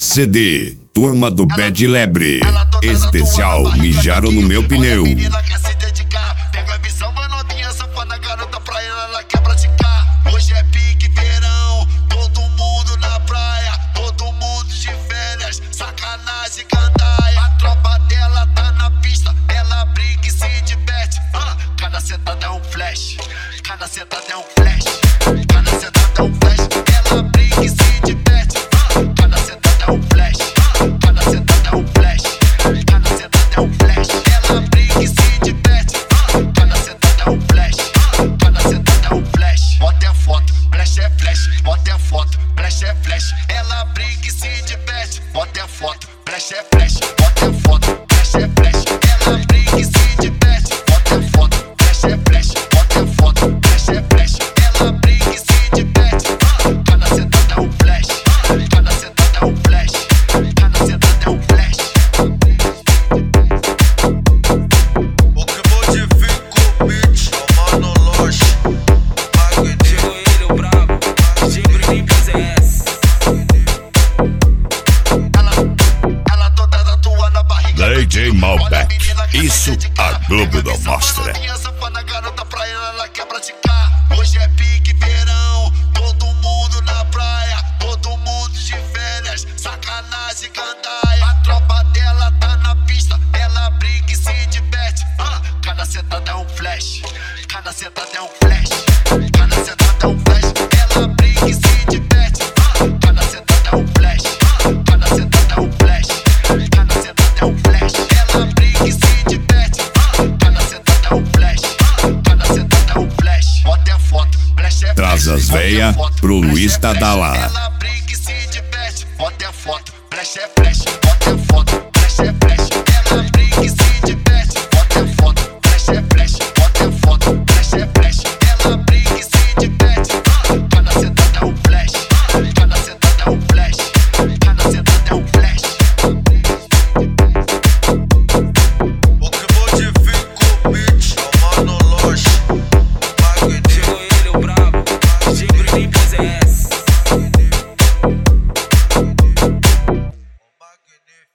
CD, turma do Pé de Lebre. Especial, mijaram no meu pneu. Menina quer se dedicar, pega a visão, vai novinha, safada, garota praia, ela quer praticar. Hoje é pique verão, todo mundo na praia, todo mundo de férias, sacanagem, gandaia. A tropa dela tá na pista, ela briga e se diverte. Cada sentada é um flash, cada sentada é um flash, cada sentada é um flash. Ela briga e se diverte. Cada sentada é um flash, cada sentada é um flash, cada sentada é um flash. Ela briga e se diverte. Cada sentada é um flash, cada sentada é um flash. Bota é foto, flash é flash, bota é foto, flash é flash. Ela briga e se diverte. Bota é foto, flash é flash, bota é foto, flash é flash. Ela briga e se diverte. Bota é foto, flash é flash, bota é foto, flash é flash. Ela briga e se diverte. Cada sentada é um flash, cada sentada é um flash, cada sentada é um flash. O que modifica o beat é o Mano Loche, Magneto. Ele, o brabo, sempre nem PCS. Ela toda tatuada na barriga. DJ Malbec, isso a Globo não mostra. Safada, garota praia, ela quer praticar. Hoje é pique verão, todo mundo na praia, todo mundo de férias, sacanagem, gandaia. A tropa dela tá na pista, ela briga e se diverte. Cada sentada é um flash, cada sentada é um flash, cada sentada é um flash. Ela briga e se diverte. Cada sentada é um flash, cada sentada é um flash, cada sentada é um flash. Ela briga e se diverte. Cada sentada é um flash, cada sentada é um flash. Bota é foto, flash é flash. Traz as véia pro Luiz Tadala. Ela briga e se diverte. Bota é foto, flash é flash.